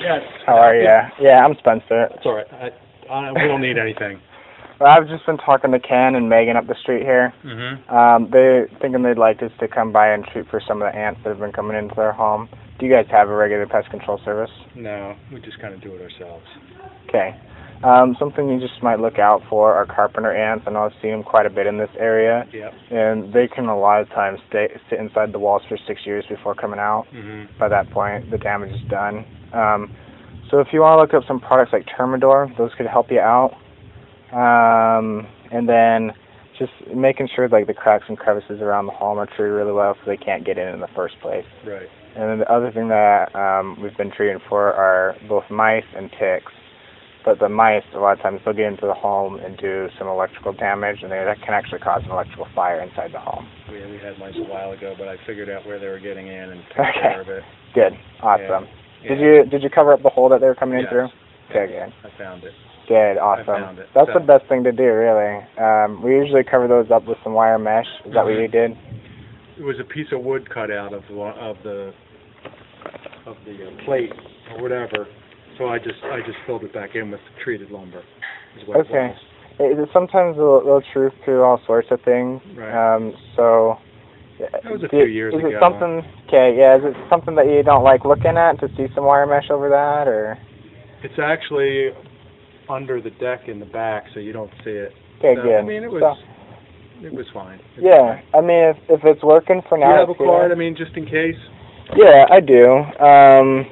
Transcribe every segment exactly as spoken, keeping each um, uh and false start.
Yes. How are you? Yeah, I'm Spencer. That's all right. I, I, we don't need anything. Well, I've just been talking to Ken and Megan up the street here. Mm-hmm. Um, they're thinking they'd like us to come by and treat for some of the ants that have been coming into their home. Do you guys have a regular pest control service? No, we just kind of do it ourselves. Okay. Um, something you just might look out for are carpenter ants. I know I've seen them quite a bit in this area. Yep. And they can a lot of times stay, sit inside the walls for six years before coming out. Mm-hmm. By that point, the damage is done. Um, so if you want to look up some products like Termidor, those could help you out. Um, and then just making sure like the cracks and crevices around the home are treated really well so they can't get in in the first place. Right. And then the other thing that um, we've been treating for are both mice and ticks. But the mice, a lot of times, they'll get into the home and do some electrical damage, and they, that can actually cause an electrical fire inside the home. We, we had mice a while ago, but I figured out where they were getting in and took Okay. care of it. Good. Awesome. Yeah. Did Yeah. you did you cover up the hole that they were coming Yes. in through? Okay, Yes. good. I found it. Good. Awesome. I found it. That's So- the best thing to do, really. Um, we usually cover those up with some wire mesh. Is that what you did? It was a piece of wood cut out of the of the of the uh, plate or whatever. So I just I just filled it back in with treated lumber. Is what Okay. It was. It, it, sometimes they'll, they'll truth through all sorts of things. Right. Um, so. That was a do- few years is ago. it something? Okay. Yeah. Is it something that you don't like looking at to see some wire mesh over that, or? It's actually under the deck in the back, so you don't see it. Okay. So, Good. I mean, it was So- it was fine. It was Yeah. fine. I mean, if if it's working for Do now. you have a it's good. card? I mean, just in case. Yeah, I do. Um,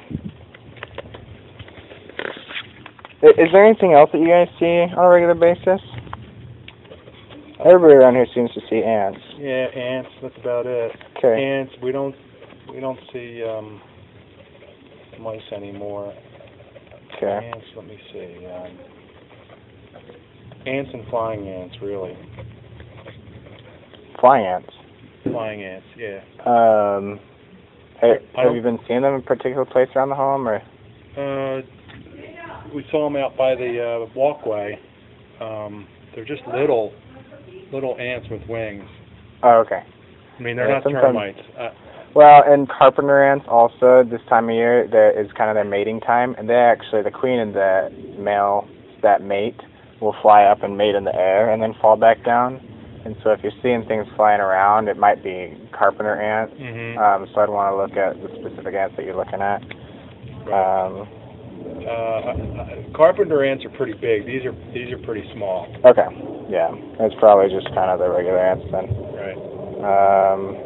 i- is there anything else that you guys see on a regular basis? Everybody around here seems to see ants. Yeah, ants. That's about it. Okay. Ants. We don't we don't see um, mice anymore. Okay. Ants. Let me see. Um, ants and flying ants, really. Flying ants. Flying ants. Yeah. Um, ha- I have don't- you been seeing them in a particular place around the home, or? Uh, we saw them out by the uh, walkway. Um, they're just little, little ants with wings. Oh, okay. I mean, they're Yeah, not sometimes- termites. Uh, Well, and carpenter ants also, this time of year, there is kind of their mating time, and they actually, the queen and the male that mate will fly up and mate in the air and then fall back down. And so if you're seeing things flying around, it might be carpenter ants. mhm. Um, so I'd want to look at the specific ants that you're looking at. Um, uh, uh, carpenter ants are pretty big. These are these are pretty small. okay, yeah, it's probably just kind of the regular ants then. Right. Um,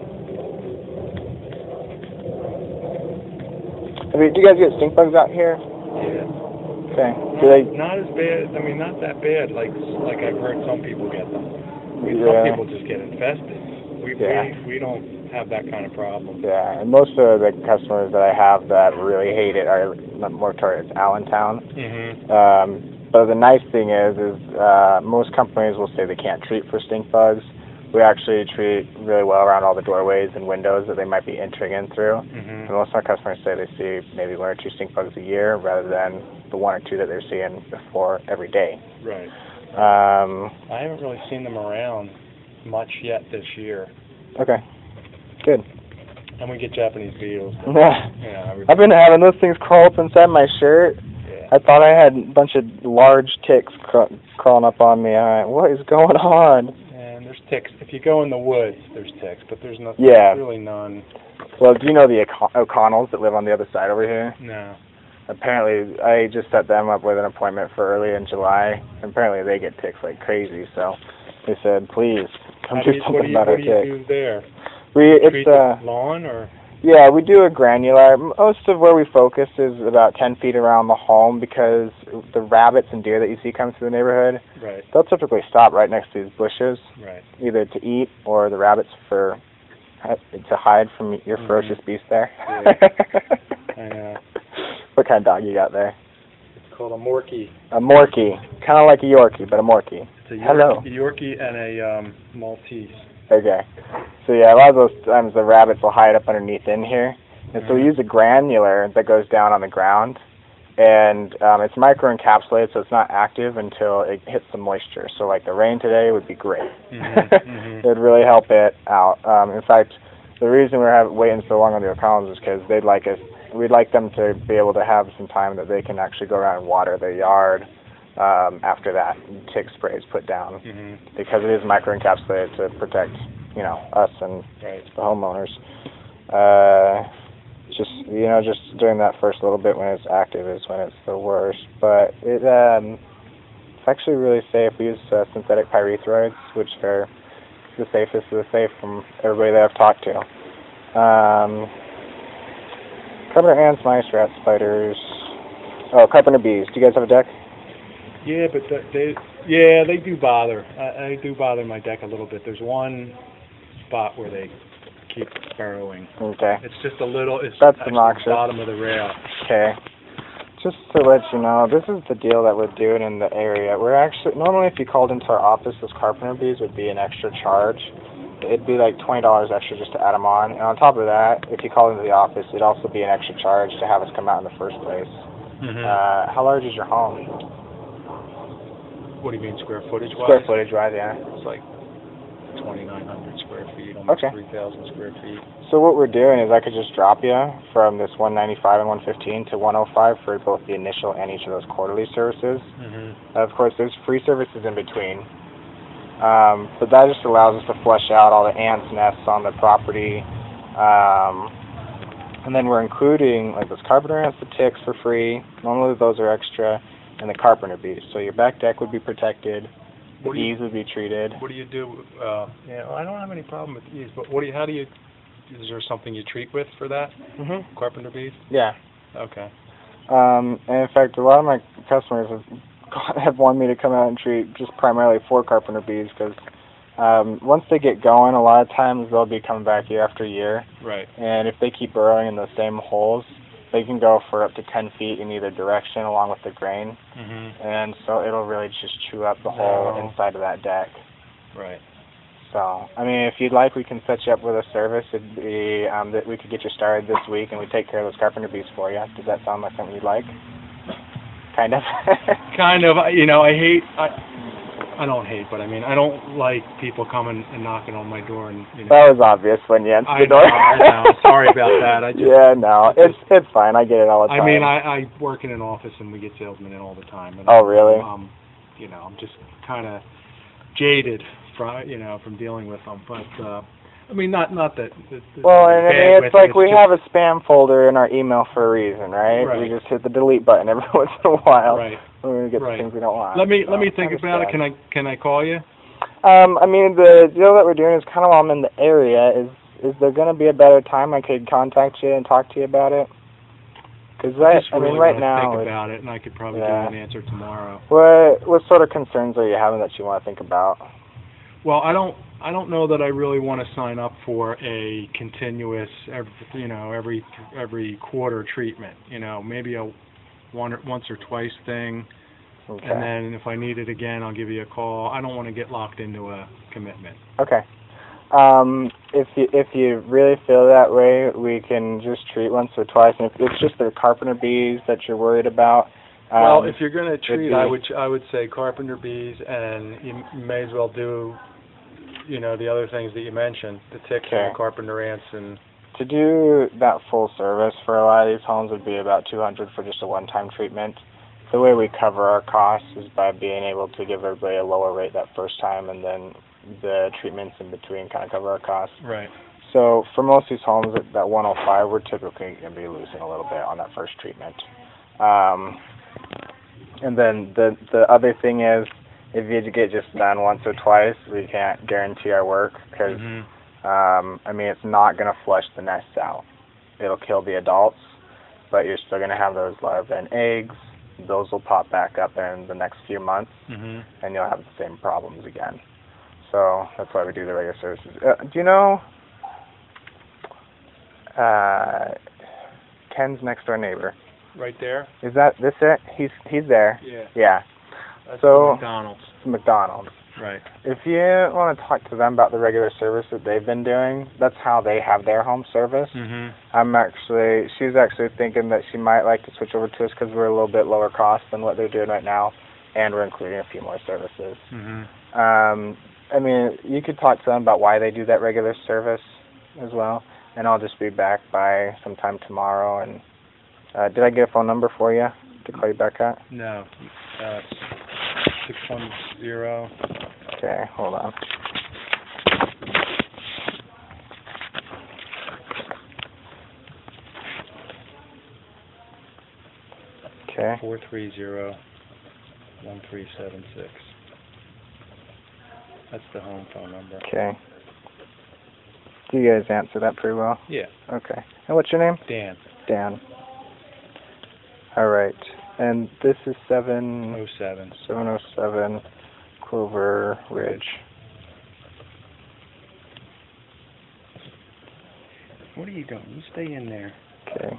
I mean, do you guys get stink bugs out here? Yeah. Okay. Not, Do they? not as bad. I mean, not that bad. Like like I've heard some people get them. I mean, Yeah. some people just get infested. We Yeah. we we don't have that kind of problem. Yeah, and most of the customers that I have that really hate it are more towards Allentown. Mhm. Um, but the nice thing is, is uh, most companies will say they can't treat for stink bugs. We actually treat really well around all the doorways and windows that they might be entering in through. Mhm. And most of our customers say they see maybe one or two stink bugs a year rather than the one or two that they're seeing before every day. Right. Um, I haven't really seen them around much yet this year. okay, good. And we get Japanese beetles. But, Yeah. yeah, I've been having those things crawl up inside my shirt. yeah. I thought I had a bunch of large ticks cr- crawling up on me. I went, what is going on? And there's ticks. If you go in the woods, there's ticks, but there's no, Yeah. there's really none. Well, do you know the O'Con- O'Connells that live on the other side over here? No. Apparently, I just set them up with an appointment for early in July. Apparently, they get ticks like crazy, so they said, please, come How do do you, something what do you, about what our do you ticks. do there? We, Treat it's, uh, the lawn or? yeah, we do a granular. Most of where we focus is about ten feet around the home because the rabbits and deer that you see come through the neighborhood, Right. they'll typically stop right next to these bushes, Right. either to eat or the rabbits for to hide from your Mhm. ferocious beast there. Yeah. I know. What kind of dog you got there? It's called a Morkie. A Morkie, kind of like a Yorkie, but a Morkie. It's a Yorkie, Hello. Yorkie and a um, Maltese. Okay. So yeah, a lot of those times the rabbits will hide up underneath in here, and so we Mhm. use a granular that goes down on the ground, and um, it's microencapsulated, so it's not active until it hits the moisture. So like the rain today would be great. Mhm, mhm. It would really help it out. Um, in fact, the reason we're have, waiting so long on the O'Connells is because they'd like us we'd like them to be able to have some time that they can actually go around and water their yard um, after that tick spray is put down, Mm-hmm. because it is microencapsulated to protect, you know, us and Right. the homeowners. Uh, just, you know, just during that first little bit when it's active is when it's the worst. But it, um, it's actually really safe. We use uh, synthetic pyrethroids, which are the safest of the safe from everybody that I've talked to. Um, carpenter ants, mice, rats, spiders. Oh, carpenter bees. Do you guys have a deck? Yeah, but th- they, yeah, they do bother. I, I do bother my deck a little bit. There's one spot where they keep burrowing. Okay. It's just a little. It's That's actually obnoxious. the bottom of the rail. Okay. Just to let you know, this is the deal that we're doing in the area. We're actually, normally if you called into our office, those carpenter bees would be an extra charge. It'd be like twenty dollars extra just to add them on. And on top of that, if you called into the office, it'd also be an extra charge to have us come out in the first place. Mm-hmm. Uh, how large is your home? What do you mean, square footage wise? Square footage wise, yeah. It's like twenty-nine hundred square feet, almost Okay. three thousand square feet. So what we're doing is I could just drop you from this one ninety-five and one fifteen to one oh five for both the initial and each of those quarterly services. Mm-hmm. Of course, there's free services in between. Um, but that just allows us to flush out all the ants' nests on the property. Um, and then we're including like those carpenter ants, the ticks for free. Normally those are extra. And the carpenter bees. So your back deck would be protected. The What do you- bees would be treated. What do you do? Uh, yeah, well, I don't have any problem with bees, but what do you? How do you? Is there something you treat with for that? Mm-hmm. Carpenter bees? Yeah. Okay. Um, and in fact, a lot of my customers have have wanted me to come out and treat just primarily for carpenter bees because um, once they get going, a lot of times they'll be coming back year after year. Right. And if they keep burrowing in those same holes, they can go for up to ten feet in either direction along with the grain. Mm-hmm. And so it'll really just chew up the whole No. inside of that deck. Right. So, I mean, if you'd like, we can set you up with a service. It'd be um, that we could get you started this week, and we take care of those carpenter bees for you. Does that sound like something you'd like? Kind of. Kind of. I- You know, I hate. I. I don't hate, but I mean, I don't like people coming and knocking on my door and you know. That was obvious when you answered I the door. know, I know. Sorry about that. I just. Yeah, no, it's it's fine. I get it all the time. I mean, I, I work in an office and we get salesmen in all the time. And Oh, really? Um, you know, I'm just kind of jaded from you know from dealing with them. But uh, I mean, not not that. that, that Well, I'm and I bad mean, with it's it, like we just- have a spam folder in our email for a reason, right? Right. We just hit the delete button every once in a while Right. when we get Right. the things we don't want. Let me So, let me think I about it. understand. Can I can I call you? Um, I mean, the deal that we're doing is kind of while I'm in the area. Is is there going to be a better time I could contact you and talk to you about it? Because I right, just I mean, really right wanna now, think it's- about it, and I could probably yeah. give you an answer tomorrow. what what sort of concerns are you having that you want to think about? Well, I don't I don't know that I really want to sign up for a continuous, every, you know, every every quarter treatment. You know, maybe a one or, once or twice thing, Okay. and then if I need it again, I'll give you a call. I don't want to get locked into a commitment. Okay. Um, if you if you really feel that way, we can just treat once or twice. And if it's just the carpenter bees that you're worried about, um, Well, if you're going to treat, be- I would I would say carpenter bees, and you m- may as well do, you know, the other things that you mentioned, the ticks Okay. and the carpenter ants, and to do that full service for a lot of these homes would be about two hundred for just a one-time treatment. The way we cover our costs is by being able to give everybody a lower rate that first time, and then the treatments in between kind of cover our costs. right. So for most of these homes at that one oh five, we're typically going to be losing a little bit on that first treatment. Um, and then the the other thing is, if you get just done once or twice, we can't guarantee our work because, Mhm. um, I mean, it's not going to flush the nests out. It'll kill the adults, but you're still going to have those larvae and eggs. Those will pop back up in the next few months, Mhm. and you'll have the same problems again. So that's why we do the regular services. Uh, do you know uh, Ken's next door neighbor? Right there. Is that this it? He's he's there. Yeah. Yeah, That's So- the McDonald's. McDonald's. Right. If you want to talk to them about the regular service that they've been doing, that's how they have their home service. Mhm. I'm actually, she's actually thinking that she might like to switch over to us because we're a little bit lower cost than what they're doing right now, and we're including a few more services. Mhm. Um, I mean, you could talk to them about why they do that regular service as well, and I'll just be back by sometime tomorrow, and Uh, did I get a phone number for you to call you back at? No, uh, six one zero. Okay, hold on. Okay. Four three zero one three seven six. That's the home phone number. Okay. Do you guys answer that pretty well? Yeah. Okay. And what's your name? Dan. Dan. All right. And this is seven Oh seven. seven oh seven Clover Ridge. What are you doing? You stay in there. Okay.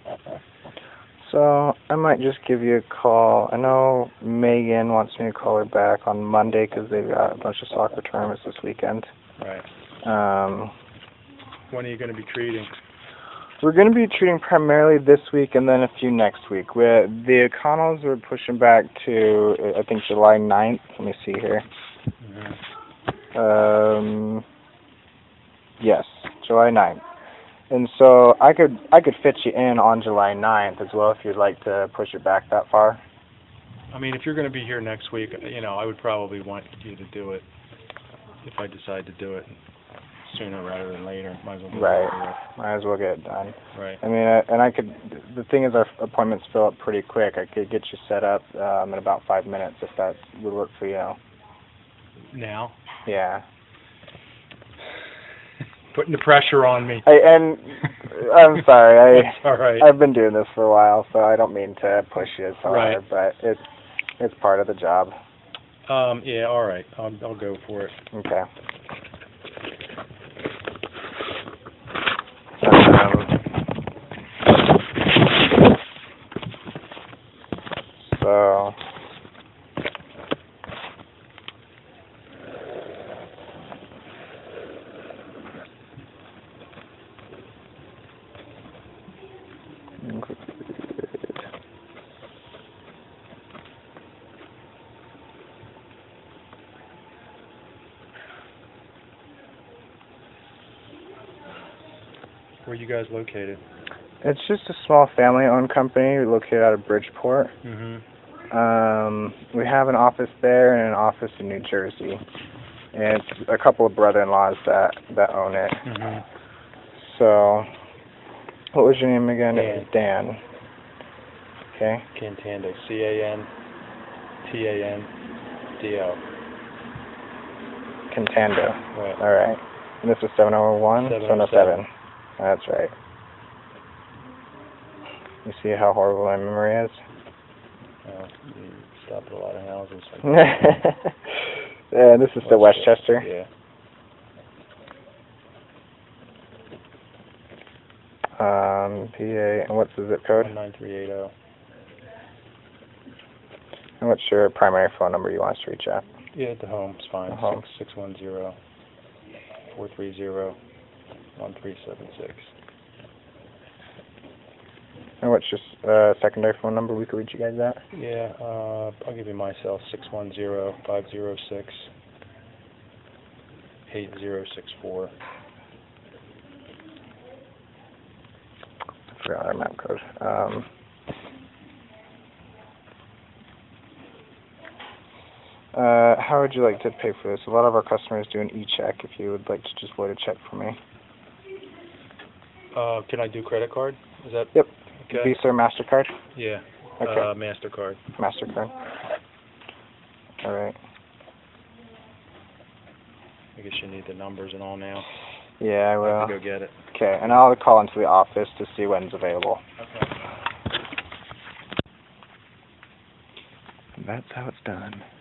So I might just give you a call. I know Megan wants me to call her back on Monday because they've got a bunch of soccer tournaments this weekend. Right. Um, When are you going to be treating? we're going to be treating primarily this week and then a few next week. We're, the O'Connells are pushing back to, I think, July ninth. Let me see here. Mm-hmm. Um, yes, July ninth. And so I could I could fit you in on July ninth as well if you'd like to push it back that far. I mean, if you're going to be here next week, you know, I would probably want you to do it if I decide to do it sooner rather than later. Might as well get Right. it over Might as well get it done. with. Right. I mean, uh, and I could. The thing is, our appointments fill up pretty quick. I could get you set up um, in about five minutes if that would work for you. Now? Yeah. Putting the pressure on me. I, and I'm sorry. That's all right. I I've been doing this for a while, so I don't mean to push you so Right. hard, but it's it's part of the job. Um, yeah, all right. I'll, I'll go for it. Okay. Um, so, Where are you guys located? it's just a small family-owned company located out of Bridgeport. Mm-hmm. Um, we have an office there and an office in New Jersey, and it's a couple of brother-in-laws that that own it. Mm-hmm. So, what was your name again? Dan. It was Dan. Okay. Cantando. C A N T A N D O. Cantando. Right. All right. And this is seven oh one? seven oh seven. That's right. You see how horrible my memory is? Uh, you stop at a lot of houses. Yeah, this is the Westchester. Yeah. Um, P A, and what's the zip code? one nine three eight zero. And what's your primary phone number you want us to reach at? Yeah, at the home. It's fine. The home. six one zero four three zero one three seven six. And what's your uh, secondary phone number we could reach you guys at? Yeah, uh, I'll give you my cell, six one zero five zero six eight zero six four. I forgot our map code. Um, uh, how would you like to pay for this? A lot of our customers do an e-check. If you would like to just void a check for me. Uh, can I do credit card? Is that? Yep. Okay. Visa or MasterCard? Yeah. Okay. Uh, MasterCard. MasterCard. All right. I guess you need the numbers and all now. Yeah, I I will. have to go get it. Okay, and I'll call into the office to see when's available. Okay. That's how it's done.